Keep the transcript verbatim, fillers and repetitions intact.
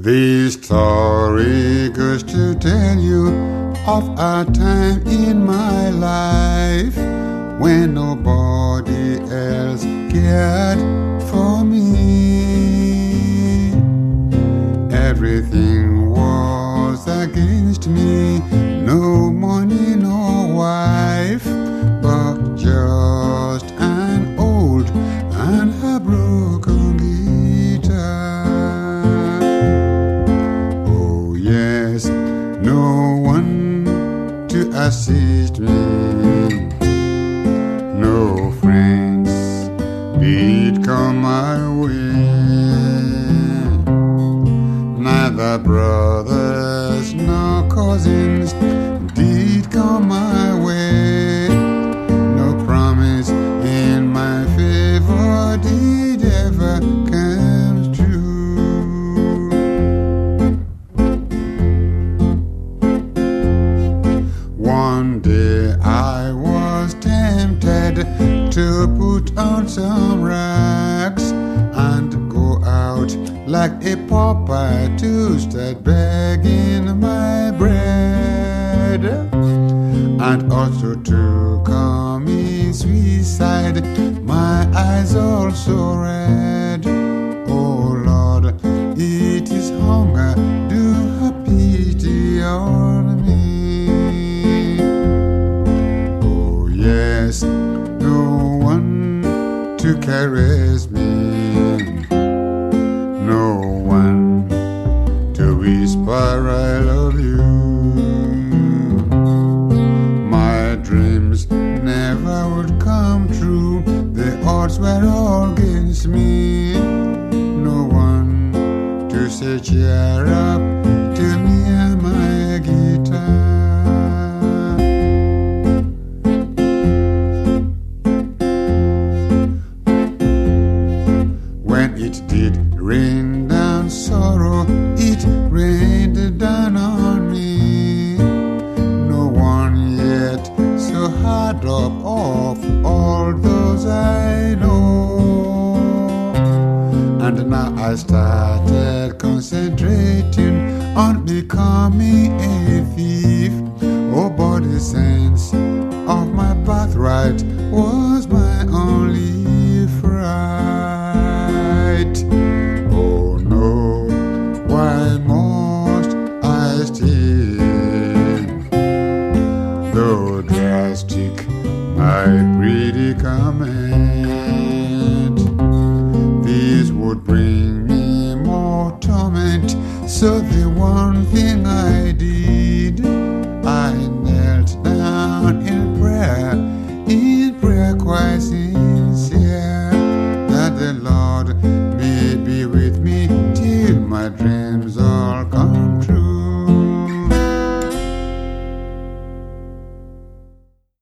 This story goes to tell you of a time in my life when nobody else cared for me. Everything was against me, no money, no wife, but just an old and a broken guitar. Oh yes, no one to assist me, no friends did come my way, neither brothers nor cousins did come my way, no promise in my favor did ever come true. One day I was tempted to put on some rags and go out like a pauper to start begging my bread, and also to commit suicide, my eyes also red. Oh Lord, it is hunger, do have pity on me. Oh yes, no one to caress me, no one to whisper I love you. My dreams never would come true, the odds were all against me, no one to say cheer up to me and my guitar. When it did rain down sorrow, it rained down on me, no one yet so hard up of all those I know. And now I started concentrating on becoming a thief. Oh, but the sense of my birthright was my only fright. Oh no, why must I stay? Though drastic my predicament, this would bring me more torment. So the one thing I did, I knelt down in prayer, in prayer quite sincere, that the Lord may be with me till my dreams all come